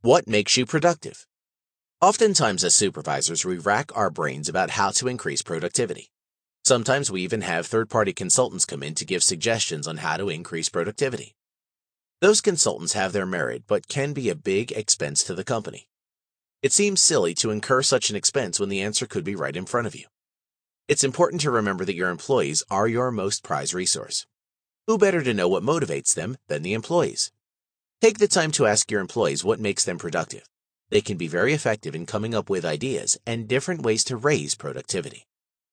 What makes you productive? Oftentimes as supervisors, we rack our brains about how to increase productivity. Sometimes we even have third-party consultants come in to give suggestions on how to increase productivity. Those consultants have their merit but can be a big expense to the company. It seems silly to incur such an expense when the answer could be right in front of you. It's important to remember that your employees are your most prized resource. Who better to know what motivates them than the employees? Take the time to ask your employees what makes them productive. They can be very effective in coming up with ideas and different ways to raise productivity.